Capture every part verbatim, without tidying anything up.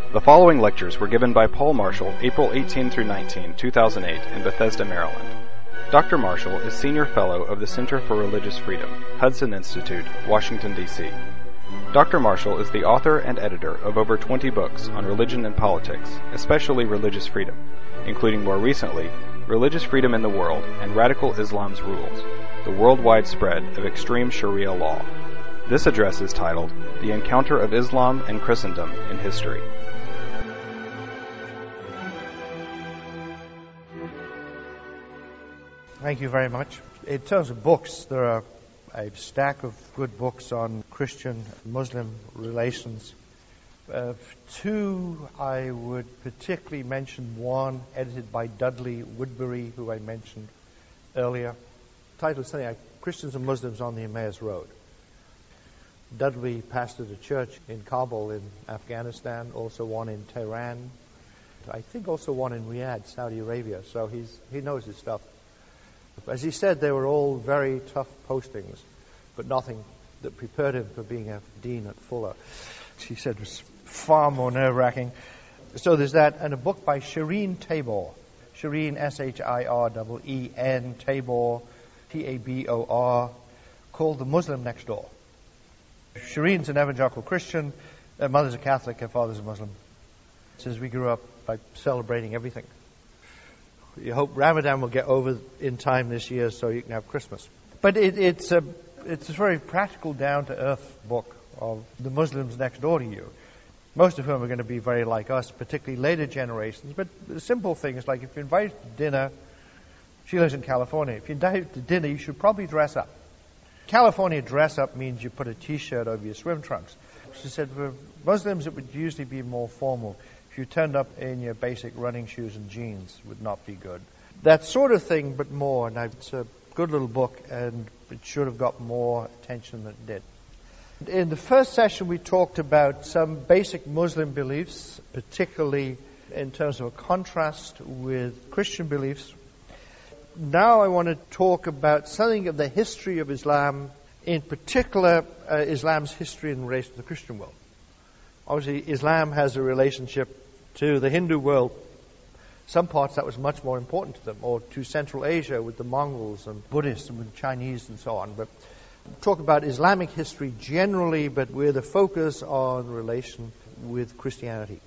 The following lectures were given by Paul Marshall, April eighteenth through nineteenth, two thousand eight, in Bethesda, Maryland. Doctor Marshall is Senior Fellow of the Center for Religious Freedom, Hudson Institute, Washington, D C Doctor Marshall is the author and editor of over twenty books on religion and politics, especially religious freedom, including more recently, Religious Freedom in the World and Radical Islam's Rules, the worldwide spread of extreme Sharia law. This address is titled, The Encounter of Islam and Christendom in History. Thank you very much. In terms of books, there are a stack of good books on Christian-Muslim relations. Uh, two, I would particularly mention one edited by Dudley Woodbury, who I mentioned earlier, titled something like Christians and Muslims on the Emmaus Road. Dudley pastored a church in Kabul in Afghanistan, also one in Tehran, I think also one in Riyadh, Saudi Arabia, so he's he knows his stuff. As he said, they were all very tough postings, but nothing that prepared him for being a dean at Fuller. He said it was far more nerve-wracking. So there's that, and a book by Shireen Tabor. Shireen, S H I R E E N, Tabor, T A B O R, called The Muslim Next Door. Shireen's an evangelical Christian. Her mother's a Catholic, her father's a Muslim. Says we grew up by celebrating everything. You hope Ramadan will get over in time this year so you can have Christmas. But it, it's a it's a very practical, down-to-earth book of the Muslims next door to you. Most of whom are going to be very like us, particularly later generations. But the simple things like if you're invited to dinner, she lives in California. If you're invited to dinner, you should probably dress up. California dress up means you put a T-shirt over your swim trunks. She said for Muslims it would usually be more formal. If you turned up in your basic running shoes and jeans, it would not be good. That sort of thing, but more. Now, it's a good little book, and it should have got more attention than it did. In the first session, we talked about some basic Muslim beliefs, particularly in terms of a contrast with Christian beliefs. Now I want to talk about something of the history of Islam, in particular uh, Islam's history in relation to the Christian world. Obviously, Islam has a relationship to the Hindu world. Some parts that was much more important to them, or to Central Asia with the Mongols and Buddhists and with the Chinese and so on. But talk about Islamic history generally, but with a focus on relation with Christianity.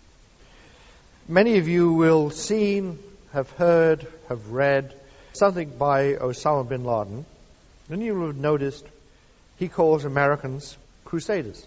Many of you will seen, have heard, have read something by Osama bin Laden, and you will have noticed he calls Americans crusaders.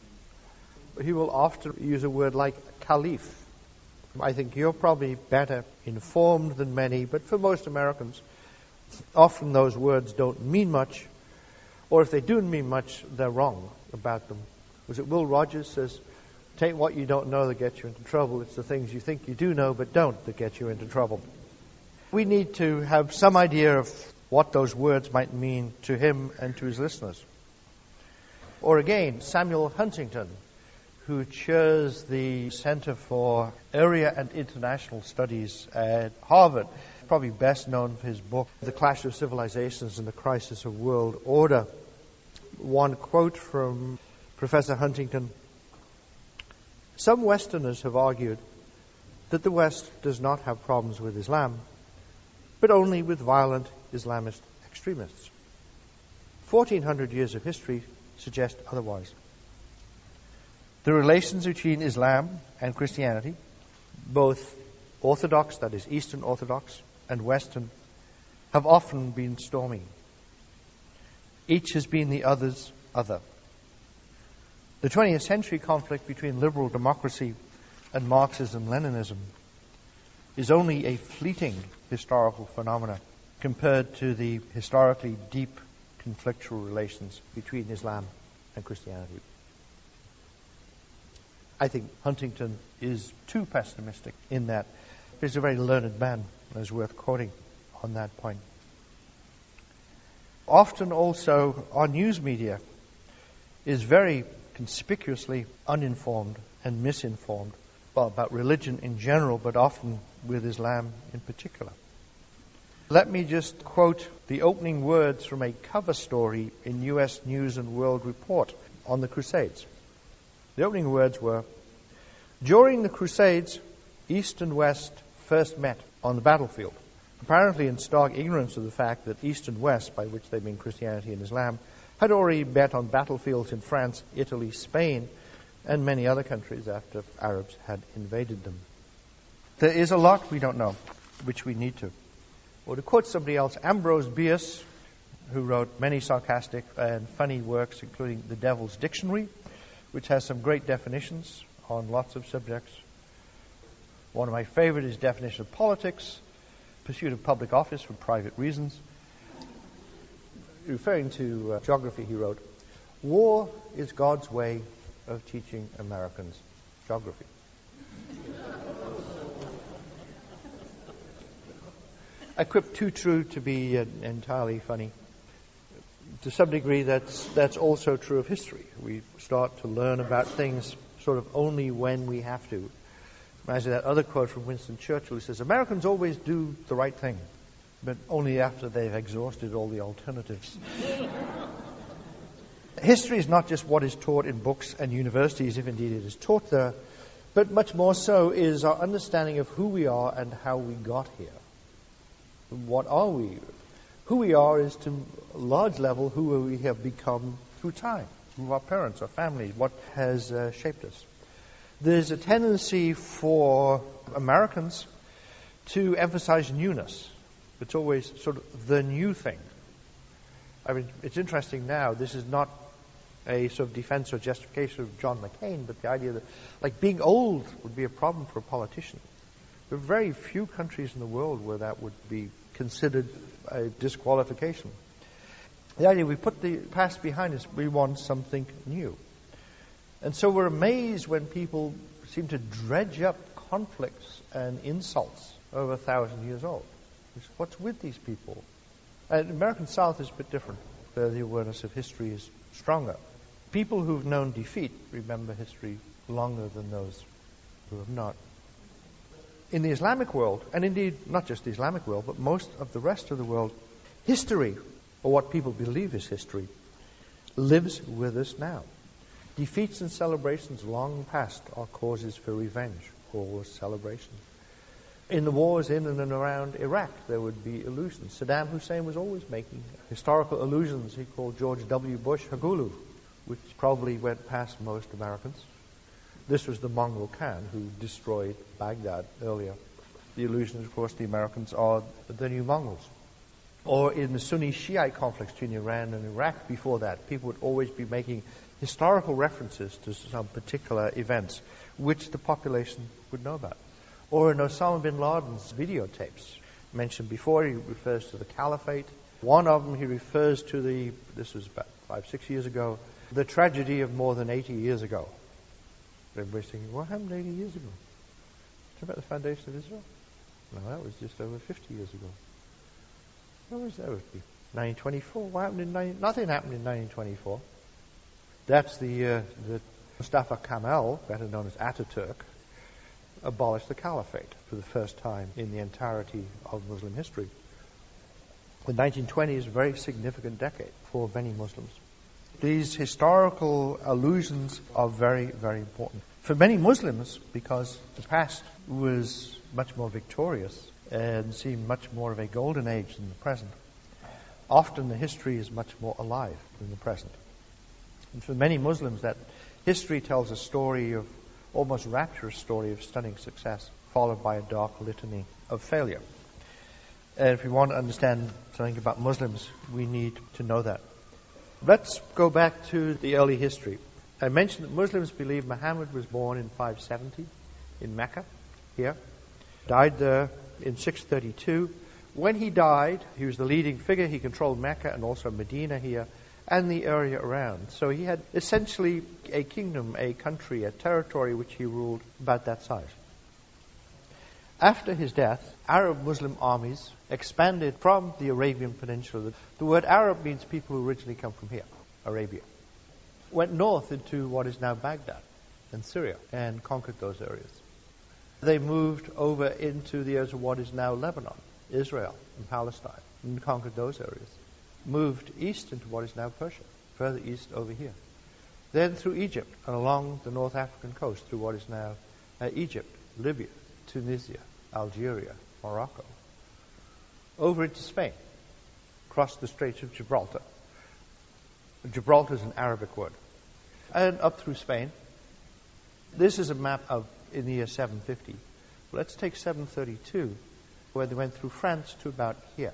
He will often use a word like caliph. I think you're probably better informed than many, but for most Americans, often those words don't mean much, or if they do mean much, they're wrong about them. Was it Will Rogers says, take what you don't know that gets you into trouble. It's the things you think you do know but don't that get you into trouble. We need to have some idea of what those words might mean to him and to his listeners. Or again, Samuel Huntington, who chairs the Center for Area and International Studies at Harvard, probably best known for his book, The Clash of Civilizations and the Crisis of World Order. One quote from Professor Huntington: some Westerners have argued that the West does not have problems with Islam, but only with violent Islamist extremists. fourteen hundred years of history suggest otherwise. The relations between Islam and Christianity, both Orthodox, that is Eastern Orthodox, and Western, have often been stormy. Each has been the other's other. The twentieth century conflict between liberal democracy and Marxism-Leninism is only a fleeting historical phenomenon compared to the historically deep conflictual relations between Islam and Christianity. I think Huntington is too pessimistic in that. He's a very learned man, and is worth quoting on that point. Often also our news media is very conspicuously uninformed and misinformed, well, about religion in general, but often with Islam in particular. Let me just quote the opening words from a cover story in U S News and World Report on the Crusades. The opening words were, During the Crusades, East and West first met on the battlefield, apparently in stark ignorance of the fact that East and West, by which they mean Christianity and Islam, had already met on battlefields in France, Italy, Spain, and many other countries after Arabs had invaded them. There is a lot we don't know, which we need to. Or to quote somebody else, Ambrose Bierce, who wrote many sarcastic and funny works, including The Devil's Dictionary, which has some great definitions on lots of subjects. One of my favorite is definition of politics, pursuit of public office for private reasons. Referring to uh, geography, he wrote, "War is God's way of teaching Americans geography." A quip too true to be uh, entirely funny. To some degree, that's that's also true of history. We start to learn about things sort of only when we have to. Imagine that other quote from Winston Churchill, who says, "Americans always do the right thing, but only after they've exhausted all the alternatives." History is not just what is taught in books and universities, if indeed it is taught there, but much more so is our understanding of who we are and how we got here. What are we? Who we are is, to a large level, who we have become through time, through our parents, our families, what has uh, shaped us. There's a tendency for Americans to emphasize newness. It's always sort of the new thing. I mean, it's interesting now, this is not a sort of defense or justification of John McCain, but the idea that, like, being old would be a problem for a politician. There are very few countries in the world where that would be considered a disqualification. The idea we put the past behind us, we want something new. And so we're amazed when people seem to dredge up conflicts and insults over a thousand years old. What's with these people? And American South is a bit different. There the awareness of history is stronger. People who've known defeat remember history longer than those who have not. In the Islamic world, and indeed not just the Islamic world, but most of the rest of the world, history, or what people believe is history, lives with us now. Defeats and celebrations long past are causes for revenge or celebration. In the wars in and around Iraq, there would be illusions. Saddam Hussein was always making historical illusions. He called George W. Bush Hagulu, which probably went past most Americans. This was the Mongol Khan who destroyed Baghdad earlier. The illusion, of course, the Americans are the new Mongols. Or in the Sunni-Shiite conflicts between Iran and Iraq before that, people would always be making historical references to some particular events which the population would know about. Or in Osama bin Laden's videotapes, mentioned before, he refers to the caliphate. One of them he refers to the, this was about five, six years ago, the tragedy of more than eighty years ago. Everybody's thinking, what happened eighty years ago? Talk about the foundation of Israel? No, that was just over fifty years ago. What was that? Would be nineteen twenty-four. What happened in nineteen? Nothing happened in nineteen twenty-four. That's the uh, the Mustafa Kemal, better known as Ataturk, abolished the caliphate for the first time in the entirety of Muslim history. The nineteen twenties is a very significant decade for many Muslims. These historical allusions are very, very important. For many Muslims, because the past was much more victorious and seemed much more of a golden age than the present, often the history is much more alive than the present. And for many Muslims, that history tells a story of, almost rapturous story of stunning success, followed by a dark litany of failure. And if we want to understand something about Muslims, we need to know that. Let's go back to the early history. I mentioned that Muslims believe Muhammad was born in five seventy in Mecca, here. Died there in six thirty-two. When he died, he was the leading figure. He controlled Mecca and also Medina here and the area around. So he had essentially a kingdom, a country, a territory which he ruled about that size. After his death, Arab Muslim armies expanded from the Arabian Peninsula. The word Arab means people who originally come from here, Arabia. Went north into what is now Baghdad and Syria and conquered those areas. They moved over into the areas of what is now Lebanon, Israel, and Palestine, and conquered those areas. Moved east into what is now Persia, further east over here. Then through Egypt and along the North African coast through what is now uh, Egypt, Libya, Tunisia, Algeria, Morocco, over into Spain, across the Straits of Gibraltar. Gibraltar is an Arabic word. And up through Spain. This is a map of in the year seven fifty. Let's take seven thirty-two, where they went through France to about here.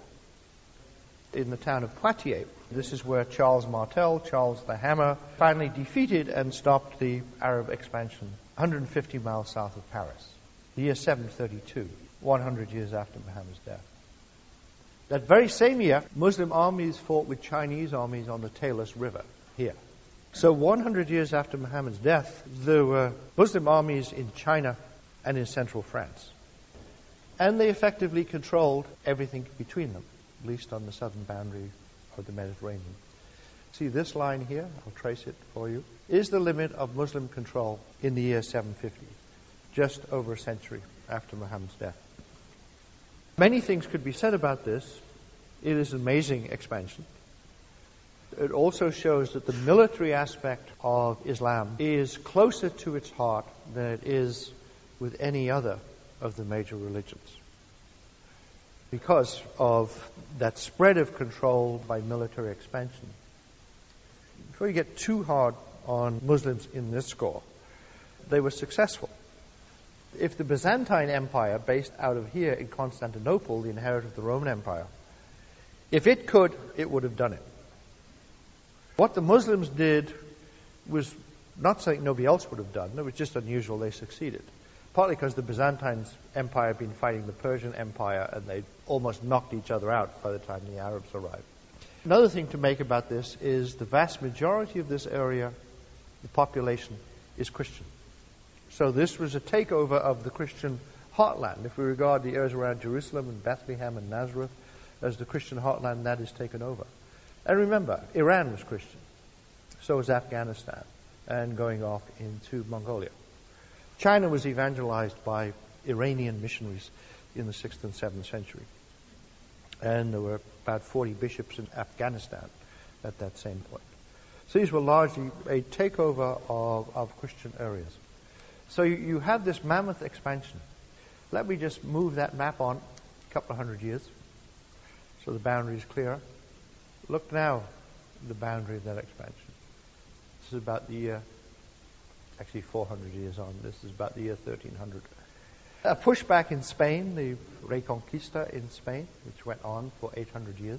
In the town of Poitiers. This is where Charles Martel, Charles the Hammer, finally defeated and stopped the Arab expansion one hundred fifty miles south of Paris. The year seven thirty-two, one hundred years after Muhammad's death. That very same year, Muslim armies fought with Chinese armies on the Tagus River, here. So one hundred years after Muhammad's death, there were Muslim armies in China and in central France. And they effectively controlled everything between them, at least on the southern boundary of the Mediterranean. See this line here, I'll trace it for you, is the limit of Muslim control in the year seven fifty, just over a century after Muhammad's death. Many things could be said about this. It is an amazing expansion. It also shows that the military aspect of Islam is closer to its heart than it is with any other of the major religions, because of that spread of control by military expansion. Before you get too hard on Muslims in this score, they were successful. If the Byzantine Empire, based out of here in Constantinople, the inheritor of the Roman Empire, if it could, it would have done it. What the Muslims did was not something nobody else would have done. It was just unusual. They succeeded. Partly because the Byzantine Empire had been fighting the Persian Empire and they almost knocked each other out by the time the Arabs arrived. Another thing to make about this is the vast majority of this area, the population, is Christian. So this was a takeover of the Christian heartland. If we regard the areas around Jerusalem and Bethlehem and Nazareth as the Christian heartland, that is taken over. And remember, Iran was Christian. So was Afghanistan and going off into Mongolia. China was evangelized by Iranian missionaries in the sixth and seventh century. And there were about forty bishops in Afghanistan at that same point. So these were largely a takeover of, of Christian areas. So you, you have this mammoth expansion. Let me just move that map on a couple of hundred years so the boundary is clearer. Look now at the boundary of that expansion. This is about the year, actually four hundred years on. This is about the year thirteen hundred. A pushback in Spain, the Reconquista in Spain, which went on for eight hundred years.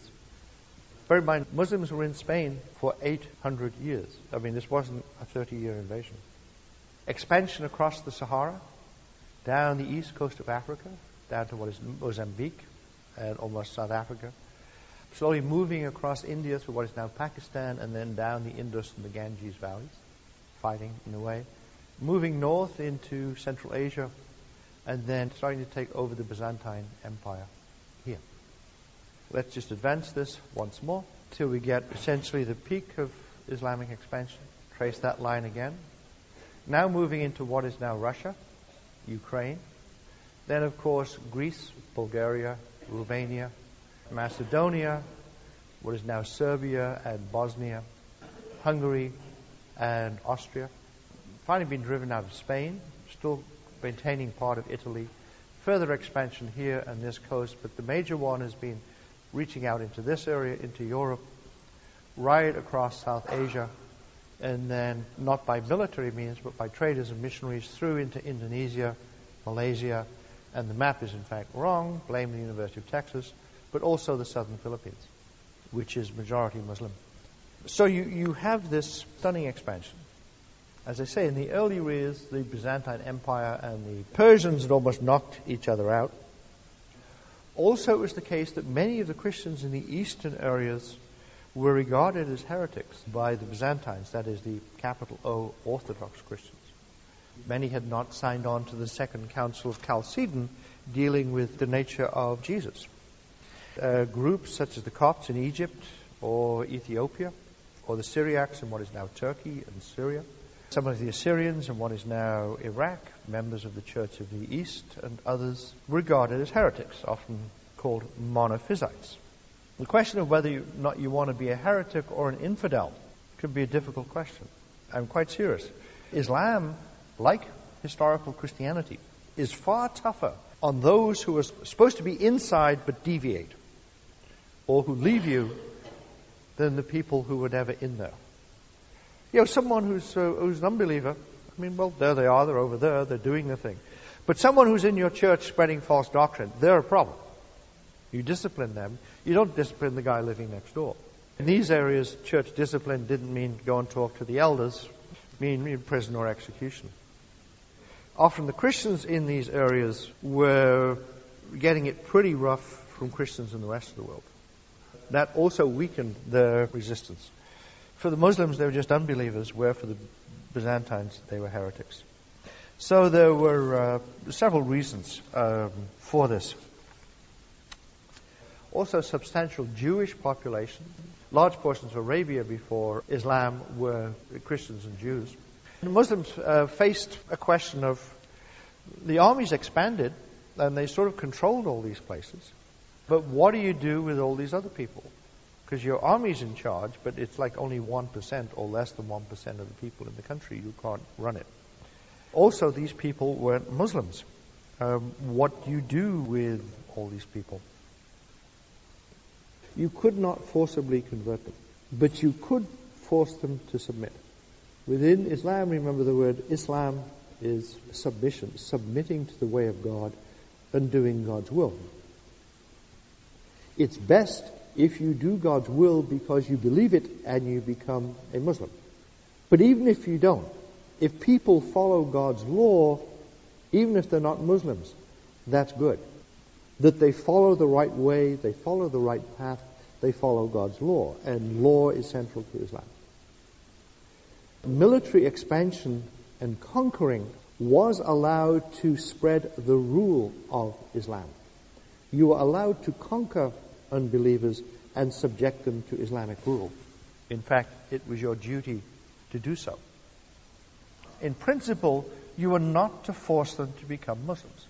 Bear in mind, Muslims were in Spain for eight hundred years. I mean, this wasn't a thirty-year invasion. Expansion across the Sahara, down the east coast of Africa, down to what is Mozambique and almost South Africa. Slowly moving across India through what is now Pakistan and then down the Indus and the Ganges valleys, fighting in a way. Moving north into Central Asia and then starting to take over the Byzantine Empire here. Let's just advance this once more till we get essentially the peak of Islamic expansion. Trace that line again. Now moving into what is now Russia, Ukraine. Then, of course, Greece, Bulgaria, Romania, Macedonia, what is now Serbia and Bosnia, Hungary and Austria. Finally been driven out of Spain, still maintaining part of Italy. Further expansion here on this coast, but the major one has been reaching out into this area, into Europe, right across South Asia, and then not by military means, but by traders and missionaries through into Indonesia, Malaysia, and the map is in fact wrong, blame the University of Texas, but also the southern Philippines, which is majority Muslim. So you, you have this stunning expansion. As I say, in the early years, the Byzantine Empire and the Persians had almost knocked each other out. Also, it was the case that many of the Christians in the eastern areas were regarded as heretics by the Byzantines, that is, the capital O Orthodox Christians. Many had not signed on to the Second Council of Chalcedon dealing with the nature of Jesus. Uh, groups such as the Copts in Egypt or Ethiopia, or the Syriacs in what is now Turkey and Syria, some of the Assyrians in what is now Iraq, members of the Church of the East, and others regarded as heretics, often called monophysites. The question of whether or not you want to be a heretic or an infidel could be a difficult question. I'm quite serious. Islam, like historical Christianity is far tougher on those who are supposed to be inside but deviate, or who leave you, than the people who were never in there. You know, someone who's, uh, who's an unbeliever, I mean, well, there they are, they're over there, they're doing the thing. But someone who's in your church spreading false doctrine, they're a problem. You discipline them. You don't discipline the guy living next door. In these areas, church discipline didn't mean go and talk to the elders, mean in prison or execution. Often the Christians in these areas were getting it pretty rough from Christians in the rest of the world. That also weakened their resistance. For the Muslims, they were just unbelievers, where for the Byzantines, they were heretics. So there were uh, several reasons um, for this. Also, substantial Jewish population. Large portions of Arabia before Islam were Christians and Jews. The Muslims uh, faced a question of the armies expanded and they sort of controlled all these places. But what do you do with all these other people? Because your army's in charge, but it's like only one percent or less than one percent of the people in the country. You can't run it. Also, these people weren't Muslims. Um, what do you do with all these people? You could not forcibly convert them, but you could force them to submit. Within Islam, remember the word Islam is submission, submitting to the way of God and doing God's will. It's best if you do God's will because you believe it and you become a Muslim. But even if you don't, if people follow God's law, even if they're not Muslims, that's good. That they follow the right way, they follow the right path, they follow God's law. And law is central to Islam. Military expansion and conquering was allowed to spread the rule of Islam. You were allowed to conquer unbelievers and subject them to Islamic rule. In fact, it was your duty to do so. In principle, you were not to force them to become Muslims.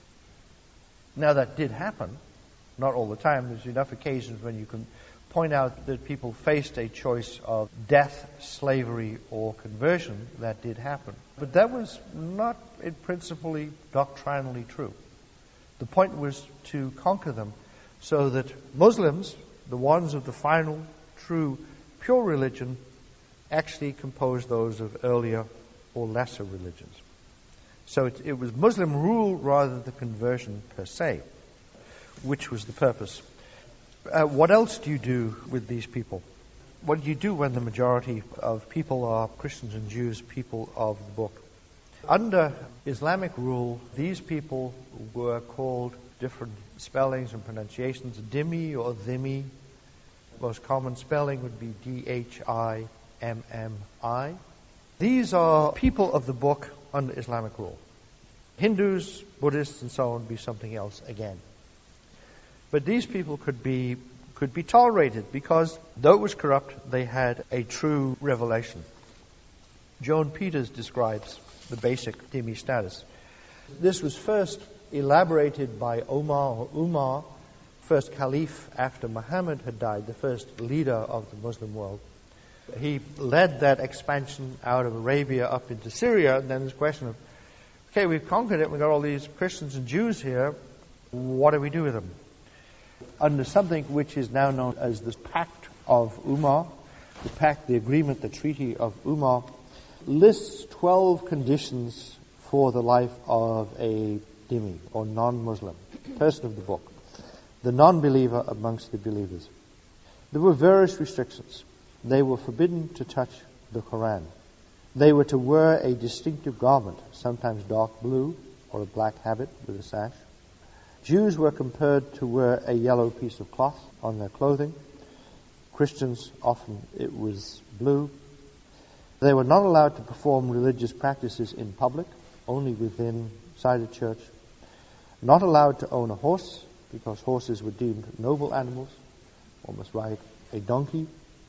Now, that did happen. Not all the time. There's enough occasions when you can point out that people faced a choice of death, slavery, or conversion. That did happen. But that was not in principally doctrinally true. The point was to conquer them so that Muslims, the ones of the final, true, pure religion, actually composed those of earlier or lesser religions. So it, it was Muslim rule rather than the conversion per se, which was the purpose. Uh, what else do you do with these people? What do you do when the majority of people are Christians and Jews, people of the book? Under Islamic rule, these people were called different spellings and pronunciations, dhimmi or dhimmi. Most common spelling would be D H I M M I. These are people of the book under Islamic rule. Hindus, Buddhists, and so on would be something else again. But these people could be could be tolerated because, though it was corrupt, they had a true revelation. Joan Peters describes the basic dhimmi status. This was first elaborated by Omar or Umar, first caliph after Muhammad had died, the first leader of the Muslim world. He led that expansion out of Arabia up into Syria, and then this question of, okay, we've conquered it, we've got all these Christians and Jews here, what do we do with them? Under something which is now known as the Pact of Umar, the Pact, the Agreement, the Treaty of Umar, lists twelve conditions for the life of a dhimmi, or non-Muslim, person of the book, the non-believer amongst the believers. There were various restrictions. They were forbidden to touch the Quran. They were to wear a distinctive garment, sometimes dark blue or a black habit with a sash. Jews were compelled to wear a yellow piece of cloth on their clothing. Christians, often it was blue. They were not allowed to perform religious practices in public, only within inside a church. Not allowed to own a horse, because horses were deemed noble animals, almost like a donkey.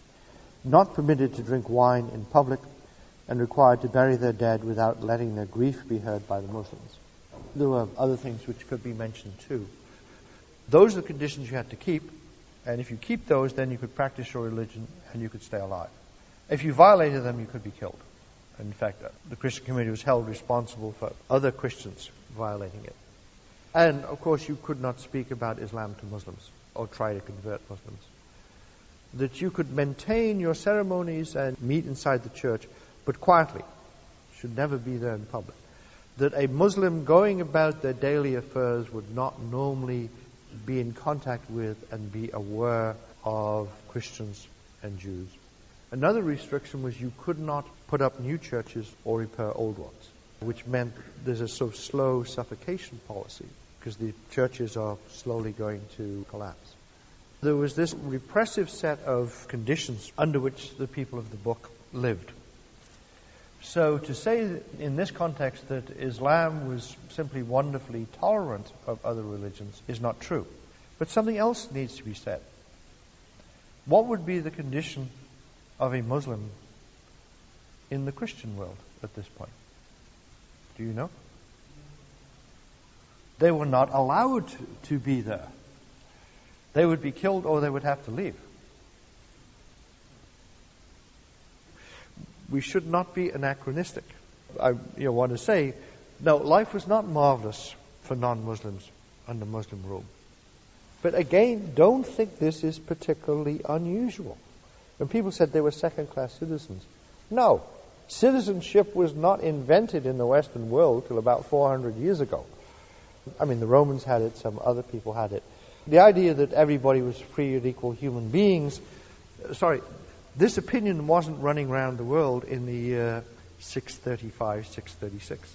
Not permitted to drink wine in public, and required to bury their dead without letting their grief be heard by the Muslims. There were other things which could be mentioned too. Those are the conditions you had to keep, and if you keep those, then you could practice your religion and you could stay alive. If you violated them, you could be killed. In fact, the Christian community was held responsible for other Christians violating it. And, of course, you could not speak about Islam to Muslims or try to convert Muslims. That you could maintain your ceremonies and meet inside the church, but quietly. Should never be there in public. That a Muslim going about their daily affairs would not normally be in contact with and be aware of Christians and Jews. Another restriction was you could not put up new churches or repair old ones, which meant there's a sort of slow suffocation policy because the churches are slowly going to collapse. There was this repressive set of conditions under which the people of the book lived. So to say in this context that Islam was simply wonderfully tolerant of other religions is not true. But something else needs to be said. What would be the condition of a Muslim in the Christian world at this point? Do you know? They were not allowed to be there. They would be killed or they would have to leave. We should not be anachronistic. I you know, want to say, no, life was not marvelous for non-Muslims under Muslim rule. But again, don't think this is particularly unusual. When people said they were second-class citizens, no, citizenship was not invented in the Western world till about four hundred years ago. I mean, the Romans had it, some other people had it. The idea that everybody was free and equal human beings, sorry, this opinion wasn't running around the world in the year six thirty-five, six thirty-six.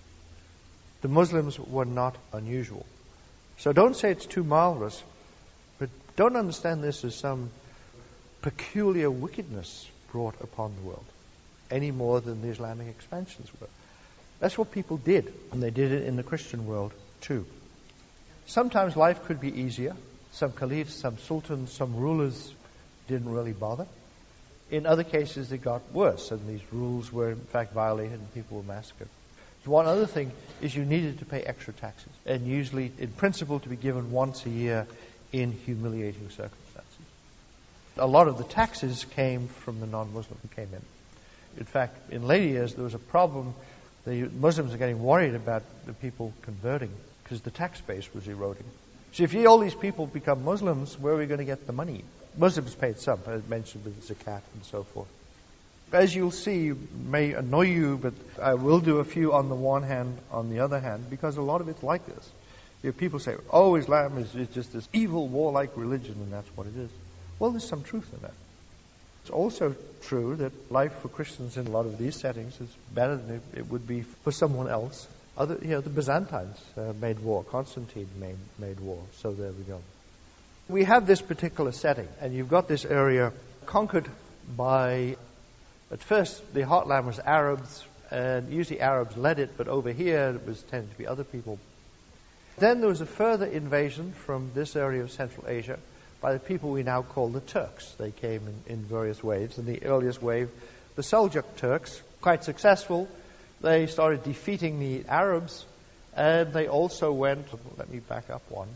The Muslims were not unusual. So don't say it's too marvelous, but don't understand this as some peculiar wickedness brought upon the world, any more than the Islamic expansions were. That's what people did, and they did it in the Christian world too. Sometimes life could be easier. Some caliphs, some sultans, some rulers didn't really bother. In other cases, it got worse, and these rules were in fact violated and people were massacred. One other thing is you needed to pay extra taxes, and usually, in principle, to be given once a year in humiliating circumstances. A lot of the taxes came from the non-Muslim who came in. In fact, in later years, there was a problem. The Muslims are getting worried about the people converting because the tax base was eroding. So if you, all these people become Muslims, where are we going to get the money? Muslims paid some, as mentioned with zakat and so forth. As you'll see, may annoy you, but I will do a few on the one hand, on the other hand, because a lot of it's like this. You know, people say, oh, Islam is, is just this evil, warlike religion, and that's what it is. Well, there's some truth in that. It's also true that life for Christians in a lot of these settings is better than it, it would be for someone else. Other, you know, the Byzantines uh, made war. Constantine made, made war. So there we go. We have this particular setting, and you've got this area conquered by, at first, the heartland was Arabs, and usually Arabs led it, but over here it was tended to be other people. Then there was a further invasion from this area of Central Asia by the people we now call the Turks. They came in, in various waves. In the earliest wave, the Seljuk Turks, quite successful. They started defeating the Arabs, and they also went, let me back up one.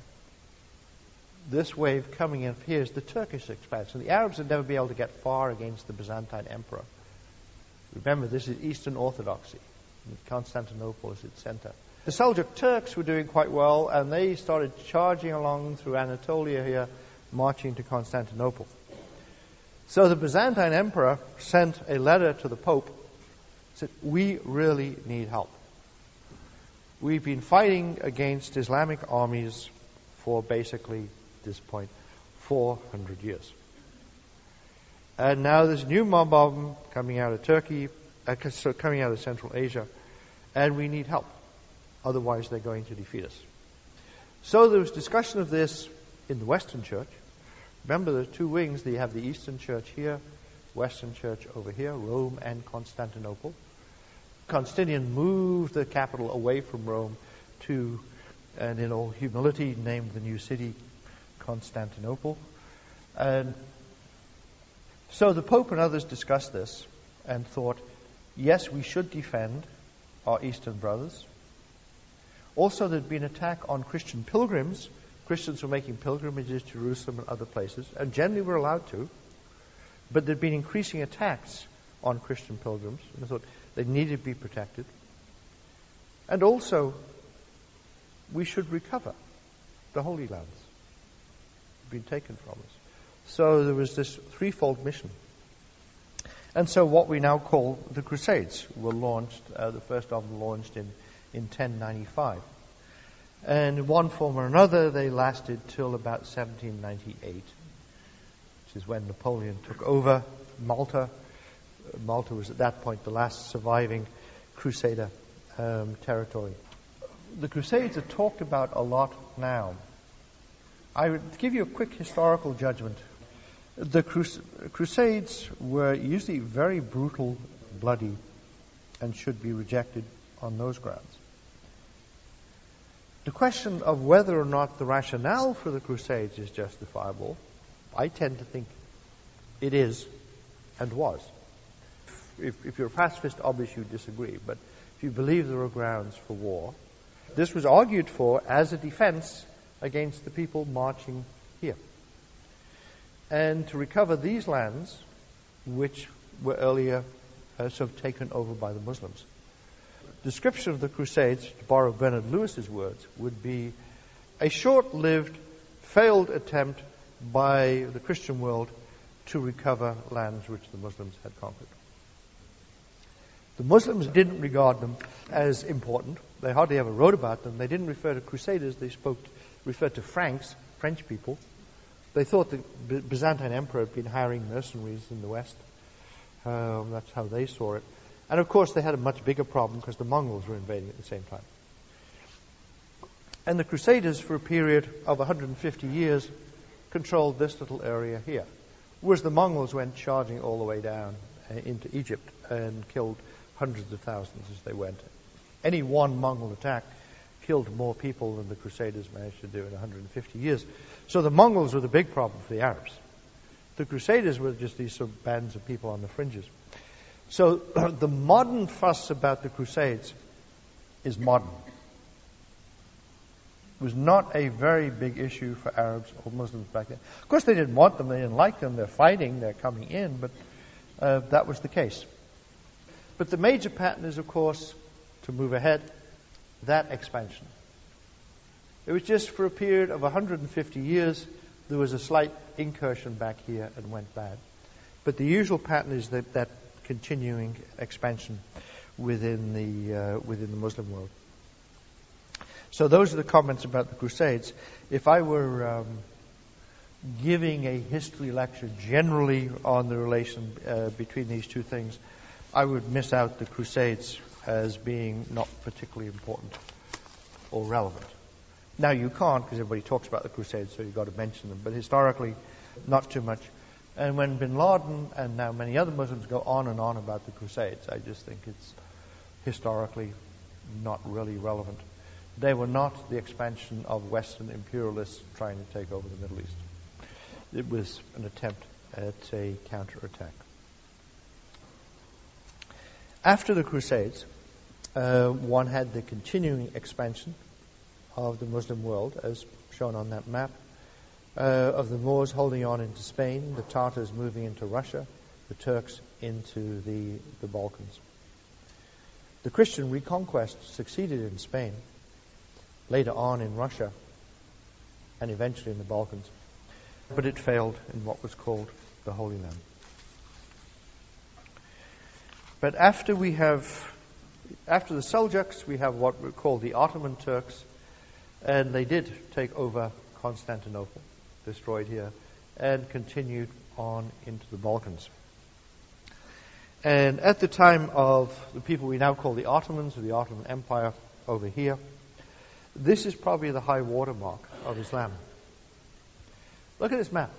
This wave coming in here is the Turkish expansion. The Arabs would never be able to get far against the Byzantine emperor. Remember, this is Eastern Orthodoxy. Constantinople is its center. The Seljuk Turks were doing quite well, and they started charging along through Anatolia here, marching to Constantinople. So the Byzantine emperor sent a letter to the Pope, said, we really need help. We've been fighting against Islamic armies for basically this point, four hundred years. And now there's a new mob of them coming out of Turkey, uh, coming out of Central Asia, and we need help. Otherwise, they're going to defeat us. So there was discussion of this in the Western Church. Remember, there are two wings. You have the Eastern Church here, Western Church over here, Rome and Constantinople. Constantinian moved the capital away from Rome to, and in all humility, named the new city Constantinople. And so the Pope and others discussed this and thought, yes, we should defend our Eastern brothers. Also, there'd been an attack on Christian pilgrims. Christians were making pilgrimages to Jerusalem and other places, and generally were allowed to. But there'd been increasing attacks on Christian pilgrims. And they thought they needed to be protected. And also, we should recover the Holy Lands been taken from us. So there was this threefold mission. And so what we now call the Crusades were launched, uh, the first of them launched in, in ten ninety-five. And in one form or another, they lasted till about seventeen ninety-eight, which is when Napoleon took over Malta. Malta was at that point the last surviving Crusader um, territory. The Crusades are talked about a lot now. I would give you a quick historical judgment. The crus- Crusades were usually very brutal, bloody, and should be rejected on those grounds. The question of whether or not the rationale for the Crusades is justifiable, I tend to think it is and was. If, if you're a pacifist, obviously you disagree, but if you believe there are grounds for war, this was argued for as a defense against the people marching here. And to recover these lands, which were earlier uh, sort of taken over by the Muslims. Description of the Crusades, to borrow Bernard Lewis's words, would be a short-lived, failed attempt by the Christian world to recover lands which the Muslims had conquered. The Muslims didn't regard them as important. They hardly ever wrote about them. They didn't refer to Crusaders. They spoke, referred to Franks, French people. They thought the Byzantine emperor had been hiring mercenaries in the West. Um, that's how they saw it. And of course, they had a much bigger problem because the Mongols were invading at the same time. And the Crusaders, for a period of one hundred fifty years, controlled this little area here, whereas the Mongols went charging all the way down uh, into Egypt and killed hundreds of thousands as they went. Any one Mongol attack killed more people than the Crusaders managed to do in one hundred fifty years. So the Mongols were the big problem for the Arabs. The Crusaders were just these sort of bands of people on the fringes. So the modern fuss about the Crusades is modern. It was not a very big issue for Arabs or Muslims back then. Of course, they didn't want them. They didn't like them. They're fighting. They're coming in. But uh, that was the case. But the major pattern is, of course, to move ahead, that expansion. It was just for a period of one hundred fifty years, there was a slight incursion back here and went bad. But the usual pattern is that, that continuing expansion within the uh, within the Muslim world. So those are the comments about the Crusades. If I were um, giving a history lecture generally on the relation uh, between these two things, I would miss out the Crusades as being not particularly important or relevant. Now you can't, because everybody talks about the Crusades, so you've got to mention them. But historically, not too much. And when Bin Laden and now many other Muslims go on and on about the Crusades, I just think it's historically not really relevant. They were not the expansion of Western imperialists trying to take over the Middle East. It was an attempt at a counterattack. After the Crusades, uh, one had the continuing expansion of the Muslim world, as shown on that map, uh, of the Moors holding on into Spain, the Tatars moving into Russia, the Turks into the, the Balkans. The Christian reconquest succeeded in Spain, later on in Russia, and eventually in the Balkans, but it failed in what was called the Holy Land. But after we have, after the Seljuks, we have what we call the Ottoman Turks, and they did take over Constantinople, destroyed here, and continued on into the Balkans. And at the time of the people we now call the Ottomans, or the Ottoman Empire over here, this is probably the high watermark of Islam. Look at this map.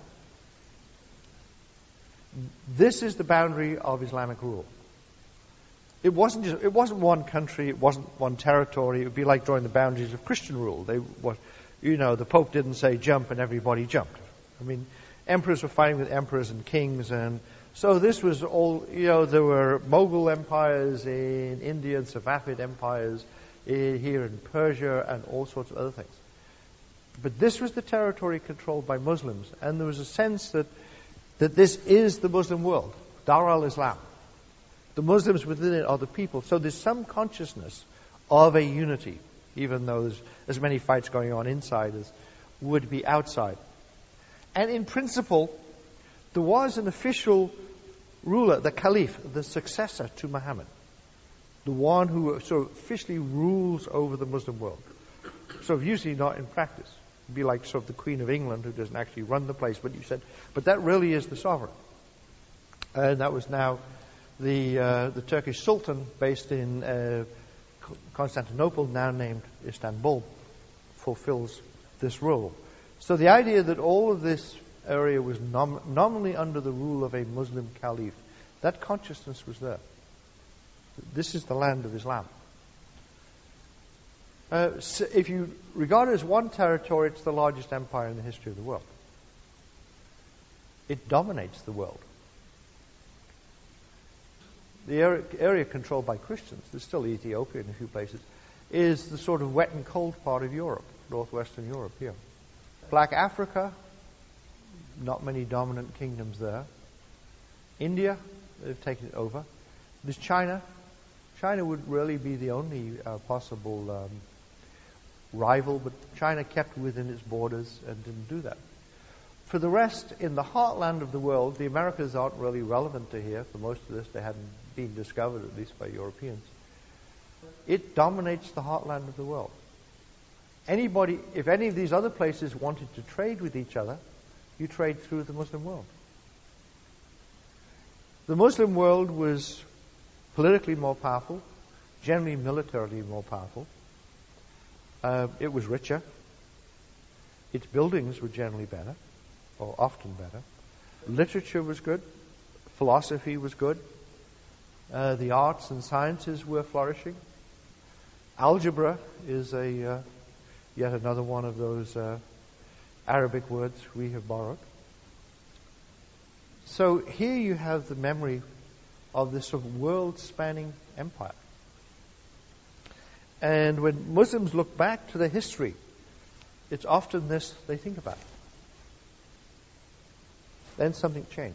This is the boundary of Islamic rule. It wasn't just, it wasn't one country, it wasn't one territory. It would be like drawing the boundaries of Christian rule. They what you know, the Pope didn't say jump and everybody jumped. I mean, emperors were fighting with emperors and kings, and so this was all, you know, there were Mughal empires in India and Safavid empires in, here in Persia and all sorts of other things. But this was the territory controlled by Muslims, and there was a sense that that this is the Muslim world, Dar al-Islam. The Muslims within it are the people. So there's some consciousness of a unity, even though there's as many fights going on inside as would be outside. And in principle, there was an official ruler, the Caliph, the successor to Muhammad, the one who sort of officially rules over the Muslim world. So usually not in practice. It'd be like sort of the Queen of England who doesn't actually run the place, but you said, but that really is the sovereign. And that was now the uh, the Turkish Sultan based in uh, Constantinople, now named Istanbul, fulfills this role. So the idea that all of this area was nom- nominally under the rule of a Muslim caliph, that consciousness was there. This is the land of Islam. Uh, so if you regard it as one territory, it's the largest empire in the history of the world. It dominates the world. The area, area controlled by Christians, there's still Ethiopia in a few places, is the sort of wet and cold part of Europe, northwestern Europe here. Black Africa, not many dominant kingdoms there. India, they've taken it over. There's China. China would really be the only uh, possible um, rival, but China kept within its borders and didn't do that. For the rest, in the heartland of the world, the Americas aren't really relevant to here. For most of this, they hadn't been discovered, at least by Europeans. It dominates the heartland of the world. Anybody, if any of these other places wanted to trade with each other, you trade through the Muslim world. The Muslim world was politically more powerful, generally militarily more powerful. Uh, it was richer. Its buildings were generally better, or often better. Literature was good. Philosophy was good. Uh, the arts and sciences were flourishing. Algebra is a uh, yet another one of those uh, Arabic words we have borrowed. So here you have the memory of this sort of world-spanning empire. And when Muslims look back to their history, it's often this they think about. Then something changed.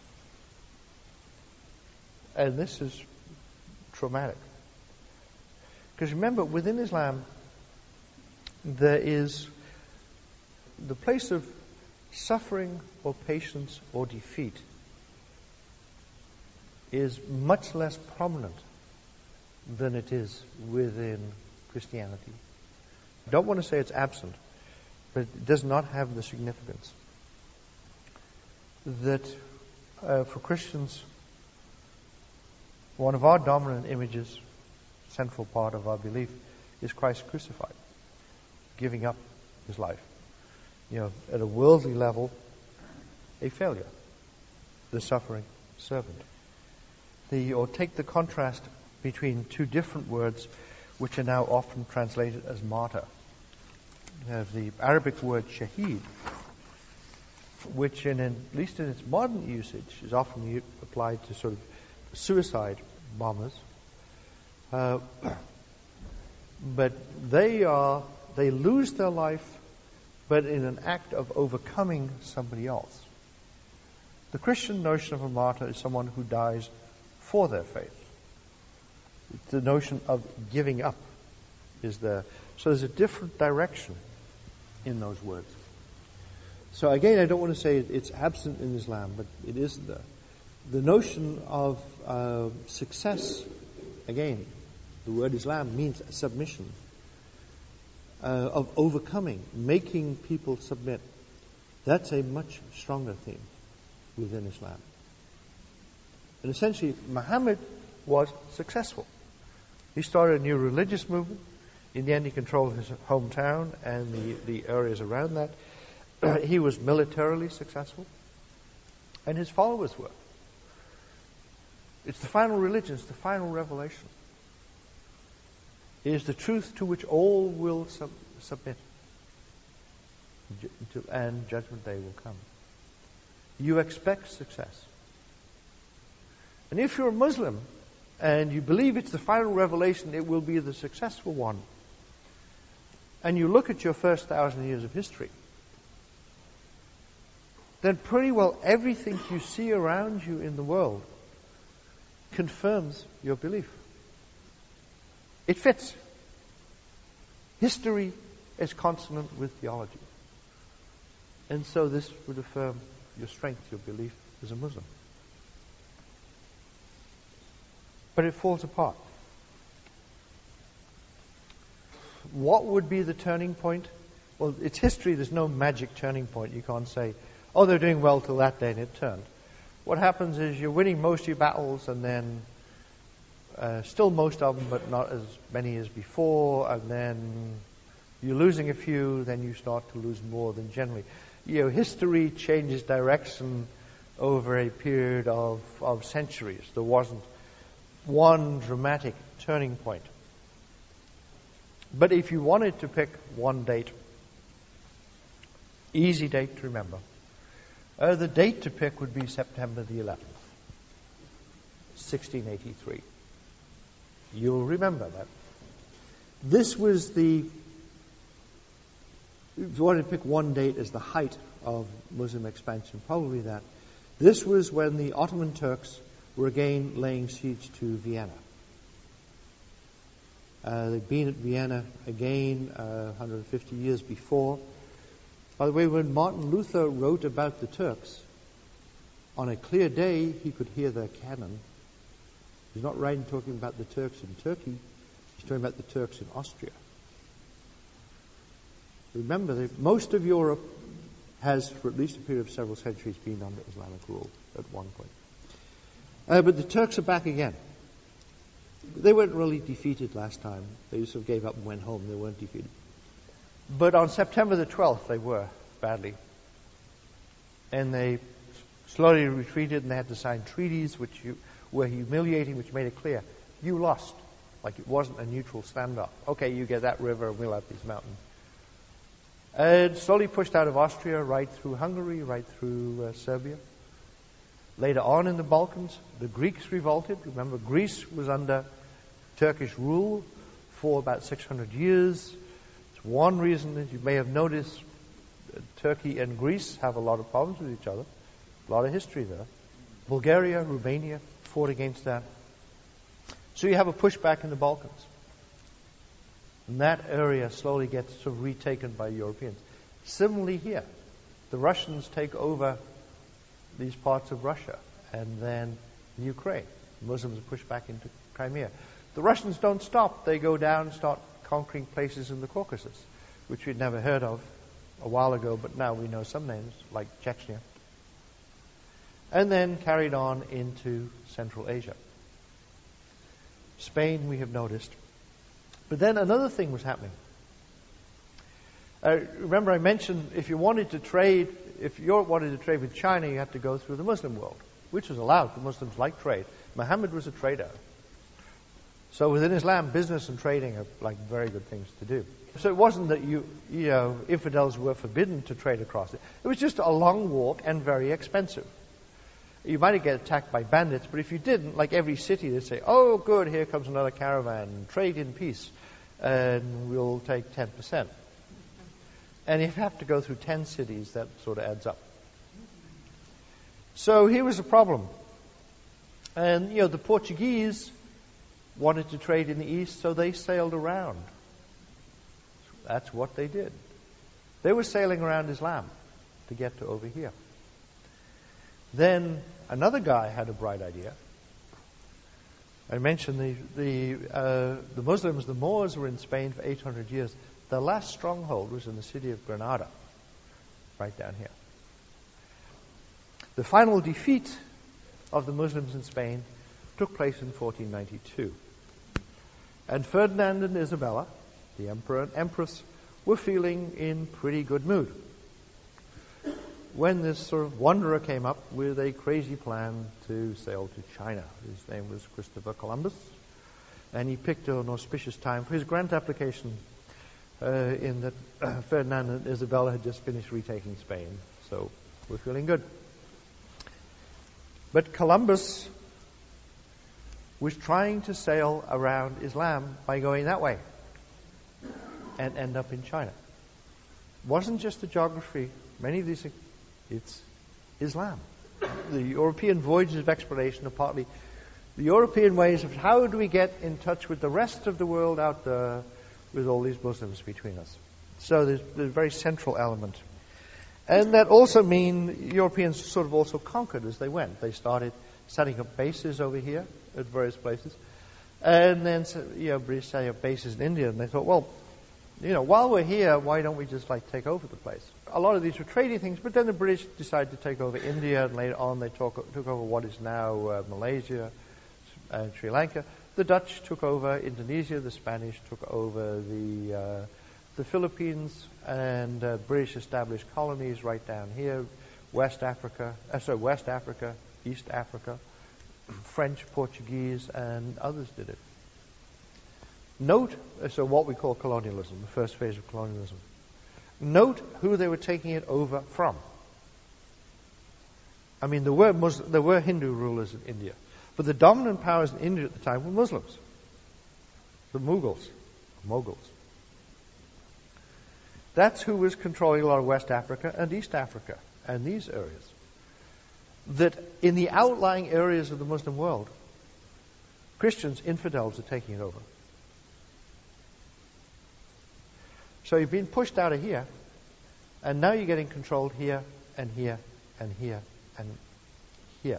And this is traumatic. Because remember, within Islam, there is the place of suffering or patience or defeat is much less prominent than it is within Christianity. I don't want to say it's absent, but it does not have the significance that uh, for Christians, one of our dominant images, central part of our belief, is Christ crucified, giving up his life. You know, at a worldly level, a failure, the suffering servant. The, or take the contrast between two different words which are now often translated as martyr. You have the Arabic word shaheed, which in, in, at least in its modern usage is often u- applied to sort of suicide bombers. Uh, but they are, they lose their life, but in an act of overcoming somebody else. The Christian notion of a martyr is someone who dies for their faith. The notion of giving up is there. So there's a different direction in those words. So again, I don't want to say it's absent in Islam, but it is there. The notion of uh, success, again, the word Islam means submission, uh, of overcoming, making people submit. That's a much stronger theme within Islam. And essentially, Muhammad was successful. He started a new religious movement. In the end, he controlled his hometown and the, the areas around that. He was militarily successful. And his followers were. It's the final religion. It's the final revelation. It is the truth to which all will sub- submit. And Judgment Day will come. You expect success. And if you're a Muslim and you believe it's the final revelation, it will be the successful one, and you look at your first thousand years of history, then pretty well everything you see around you in the world confirms your belief. It fits. History is consonant with theology. And so this would affirm your strength, your belief as a Muslim. But it falls apart. What would be the turning point? Well, it's history. There's no magic turning point. You can't say, oh, they're doing well till that day and it turned. What happens is you're winning most of your battles and then uh, still most of them, but not as many as before. And then you're losing a few, then you start to lose more than generally. You know, history changes direction over a period of, of centuries. There wasn't one dramatic turning point. But if you wanted to pick one date, easy date to remember, uh, the date to pick would be September the eleventh, sixteen eighty-three. You'll remember that. This was the, if you wanted to pick one date as the height of Muslim expansion, probably that. This was when the Ottoman Turks were again laying siege to Vienna. Uh, they'd been at Vienna again uh, one hundred fifty years before. By the way, when Martin Luther wrote about the Turks, on a clear day he could hear their cannon. He's not writing talking about the Turks in Turkey, he's talking about the Turks in Austria. Remember that most of Europe has, for at least a period of several centuries, been under Islamic rule at one point. Uh, but the Turks are back again. They weren't really defeated last time. They sort of gave up and went home. They weren't defeated. But on September the twelfth, they were, badly. And they slowly retreated, and they had to sign treaties which you, were humiliating, which made it clear, you lost. Like it wasn't a neutral standoff. Okay, you get that river, and we'll have these mountains. And slowly pushed out of Austria, right through Hungary, right through uh, Serbia. Later on in the Balkans, the Greeks revolted. Remember, Greece was under Turkish rule for about six hundred years. It's one reason that you may have noticed that Turkey and Greece have a lot of problems with each other. A lot of history there. Bulgaria, Romania fought against that. So you have a pushback in the Balkans. And that area slowly gets sort of retaken by Europeans. Similarly here, the Russians take over these parts of Russia, and then Ukraine. Muslims are pushed back into Crimea. The Russians don't stop. They go down and start conquering places in the Caucasus, which we'd never heard of a while ago, but now we know some names, like Chechnya. And then carried on into Central Asia. Spain, we have noticed. But then another thing was happening. Uh, remember I mentioned if you wanted to trade, if you wanted to trade with China, you had to go through the Muslim world, which was allowed. The Muslims liked trade. Muhammad was a trader. So within Islam, business and trading are like very good things to do. So it wasn't that you, you know, infidels were forbidden to trade across it. It was just a long walk and very expensive. You might get attacked by bandits, but if you didn't, like every city, they'd say, oh, good, here comes another caravan, trade in peace, and we'll take ten percent. And if you have to go through ten cities, that sort of adds up. So here was a problem. And, you know, the Portuguese wanted to trade in the east, so they sailed around. That's what they did. They were sailing around Islam to get to over here. Then another guy had a bright idea. I mentioned the the uh, the Muslims, the Moors, were in Spain for eight hundred years. The last stronghold was in the city of Granada, right down here. The final defeat of the Muslims in Spain took place in fourteen ninety-two. And Ferdinand and Isabella, the emperor and empress, were feeling in pretty good mood when this sort of wanderer came up with a crazy plan to sail to China. His name was Christopher Columbus, and he picked an auspicious time for his grant application uh, in that uh, Ferdinand and Isabella had just finished retaking Spain, so we're feeling good. But Columbus was trying to sail around Islam by going that way and end up in China. It wasn't just the geography. Many of these things, it's Islam. The European voyages of exploration are partly The European ways of how do we get in touch with the rest of the world out there with all these Muslims between us. So there's, there's a very central element. And that also means Europeans sort of also conquered as they went. They started setting up bases over here at various places. And then, you know, British setting up bases in India. And they thought, well, you know, while we're here, why don't we just, like, take over the place? A lot of these were trading things, but then the British decided to take over India, and later on they took, took over what is now uh, Malaysia and Sri Lanka. The Dutch took over Indonesia, the Spanish took over the uh, the Philippines, and uh, British established colonies right down here, West Africa, uh, sorry, West Africa, East Africa, French, Portuguese, and others did it. Note, uh, so what we call colonialism, the first phase of colonialism. Note who they were taking it over from. I mean, there were Muslim, there were Hindu rulers in India, but the dominant powers in India at the time were Muslims, the Mughals, Moguls. That's who was controlling a lot of West Africa and East Africa and these areas. That in the outlying areas of the Muslim world, Christians, infidels, are taking it over. So you've been pushed out of here, and now you're getting controlled here and here and here and here.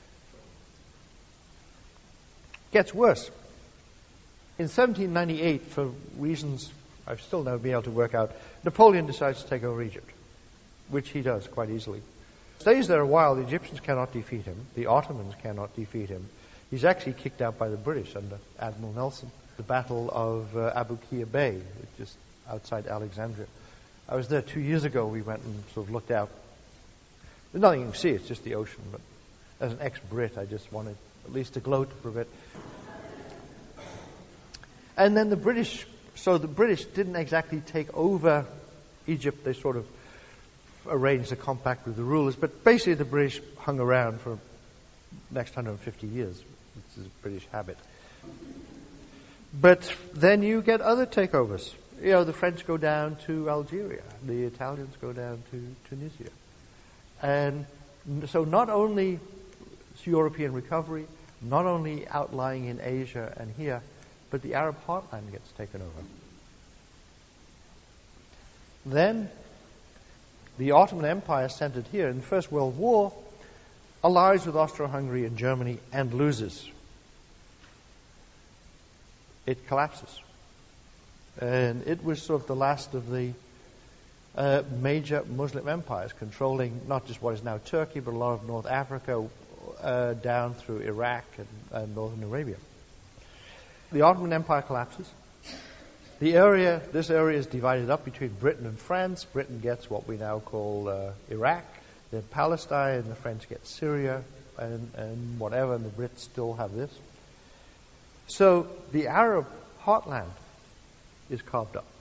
Gets worse. In seventeen ninety-eight, for reasons I've still never been able to work out, Napoleon decides to take over Egypt, which he does quite easily. Stays there a while. The Egyptians cannot defeat him. The Ottomans cannot defeat him. He's actually kicked out by the British under Admiral Nelson. The Battle of uh, Abu Qir Bay, just outside Alexandria. I was there two years ago. We went and sort of looked out. There's nothing you can see. It's just the ocean. But as an ex-Brit, I just wanted at least to gloat for a bit. And then the British... So the British didn't exactly take over Egypt. They sort of arranged a compact with the rulers. But basically the British hung around for the next one hundred fifty years. This is a British habit. But then you get other takeovers. You know, the French go down to Algeria. The Italians go down to Tunisia. And so not only European recovery, not only outlying in Asia and here, but the Arab heartland gets taken over. Then the Ottoman Empire centered here in the First World War allies with Austro-Hungary and Germany and loses. It collapses. And it was sort of the last of the uh, major Muslim empires controlling not just what is now Turkey, but a lot of North Africa uh, down through Iraq and, and northern Arabia. The Ottoman Empire collapses. The area, this area is divided up between Britain and France. Britain gets what we now call uh, Iraq, then Palestine, and the French get Syria, and, and whatever, and the Brits still have this. So the Arab heartland is carved up.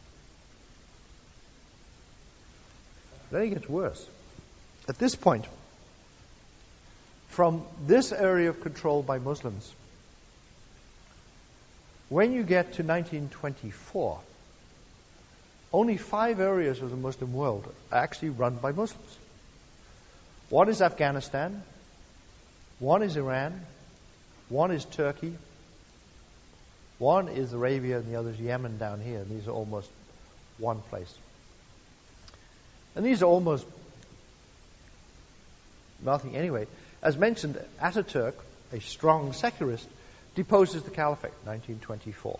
Then it gets worse. At this point, from this area of control by Muslims, when you get to nineteen twenty-four, only five areas of the Muslim world are actually run by Muslims. One is Afghanistan, one is Iran, one is Turkey, one is Arabia, and the other is Yemen down here. And these are almost one place. And these are almost nothing anyway. As mentioned, Ataturk, a strong secularist, deposes the Caliphate, nineteen twenty-four.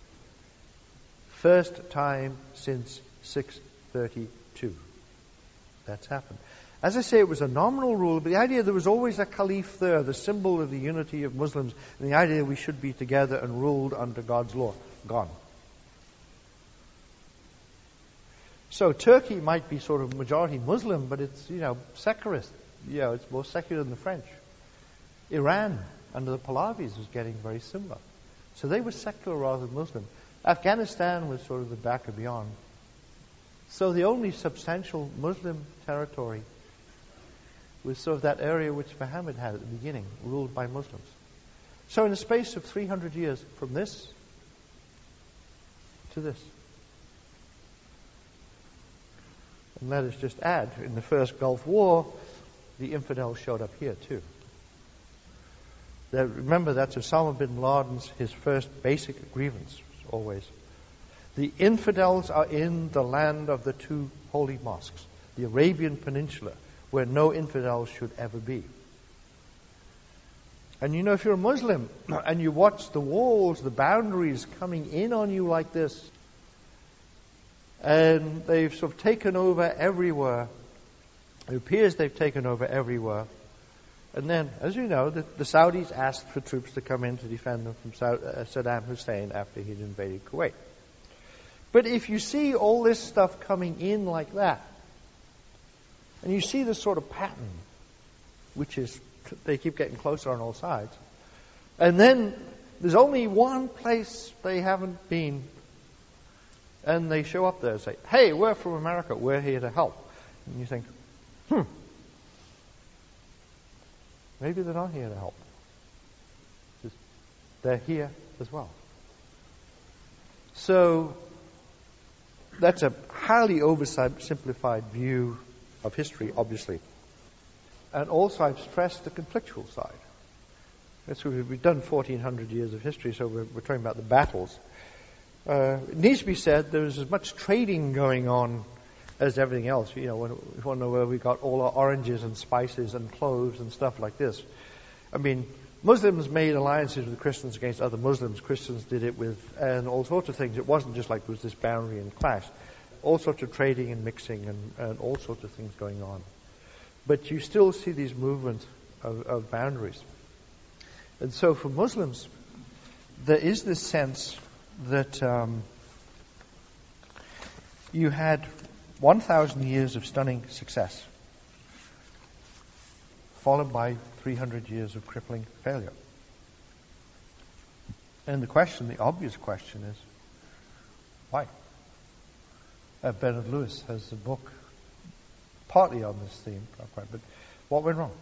First time since six thirty-two. That's happened. As I say, it was a nominal rule, but the idea there was always a caliph there, the symbol of the unity of Muslims, and the idea we should be together and ruled under God's law, gone. So Turkey might be sort of majority Muslim, but it's, you know, secularist. You know, it's more secular than the French. Iran, under the Pahlavis, was getting very similar. So they were secular rather than Muslim. Afghanistan was sort of the back and beyond. So the only substantial Muslim territory was sort of that area which Muhammad had at the beginning, ruled by Muslims. So in the space of three hundred years, from this to this. And let us just add, in the first Gulf War, the infidels showed up here too. That, remember, that's Osama bin Laden's, his first basic grievance, always. The infidels are in the land of the two holy mosques, the Arabian Peninsula, where no infidels should ever be. And you know, if you're a Muslim and you watch the walls, the boundaries coming in on you like this, and they've sort of taken over everywhere, it appears they've taken over everywhere. And then, as you know, the, the Saudis asked for troops to come in to defend them from Saud- uh, Saddam Hussein after he'd invaded Kuwait. But if you see all this stuff coming in like that, and you see this sort of pattern, which is they keep getting closer on all sides, and then there's only one place they haven't been, and they show up there and say, "Hey, we're from America, we're here to help." And you think, hmm, maybe they're not here to help. Just, they're here as well. So that's a highly oversimplified view of history, obviously. And also I've stressed the conflictual side. That's what we've done fourteen hundred years of history, so we're, we're talking about the battles. Uh, it needs to be said there's as much trading going on as everything else. You know, when, we want to know where we got all our oranges and spices and cloves and stuff like this. I mean, Muslims made alliances with Christians against other Muslims. Christians did it with, and all sorts of things. It wasn't just like there was this boundary and clash. All sorts of trading and mixing and, and all sorts of things going on. But you still see these movements of, of boundaries. And so for Muslims, there is this sense that um, you had one thousand years of stunning success, followed by three hundred years of crippling failure. And the question, the obvious question is, why? Uh, Bernard Lewis has a book partly on this theme, not quite, but what went wrong?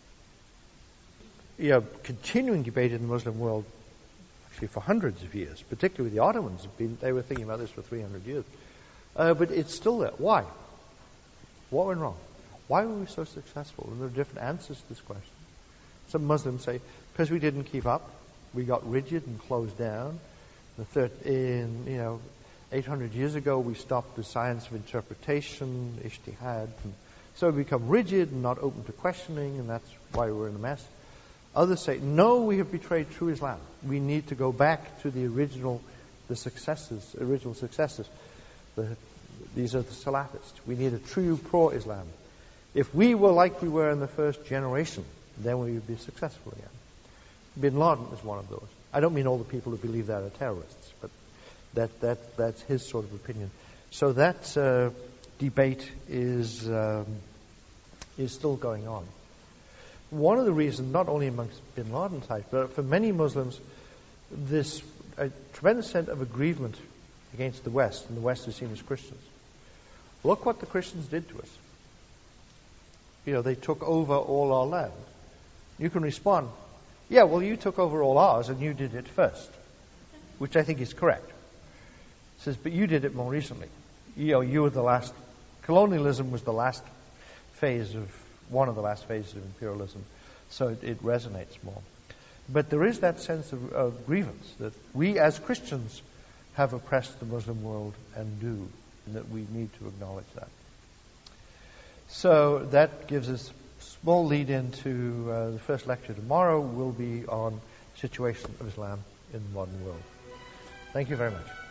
You know, continuing debate in the Muslim world, actually for hundreds of years, particularly the Ottomans, have been, they were thinking about this for three hundred years. Uh, but it's still there. Why? What went wrong? Why were we so successful? And there are different answers to this question. Some Muslims say, because we didn't keep up, we got rigid and closed down. The third, in, you know, eight hundred years ago, we stopped the science of interpretation, ijtihad. And so we become rigid and not open to questioning, and that's why we're in a mess. Others say, no, we have betrayed true Islam. We need to go back to the original, the successes, original successes. The, these are the Salafists. We need a true pro-Islam. If we were like we were in the first generation, then we would be successful again. Bin Laden is one of those. I don't mean all the people who believe that are terrorists, but that, that that's his sort of opinion. So that uh, debate is um, is still going on. One of the reasons, not only amongst Bin Laden types, but for many Muslims, this a tremendous sense of aggrievement against the West, and the West is seen as Christians. Look what the Christians did to us. You know, they took over all our land. You can respond, yeah, well, you took over all ours and you did it first, which I think is correct. It says, but you did it more recently. You know, you were the last. Colonialism was the last phase of, one of the last phases of imperialism, so it, it resonates more. But there is that sense of, of grievance that we as Christians have oppressed the Muslim world and do, and that we need to acknowledge that. So that gives us a small lead into uh, the first lecture tomorrow will be on the situation of Islam in the modern world. Thank you very much.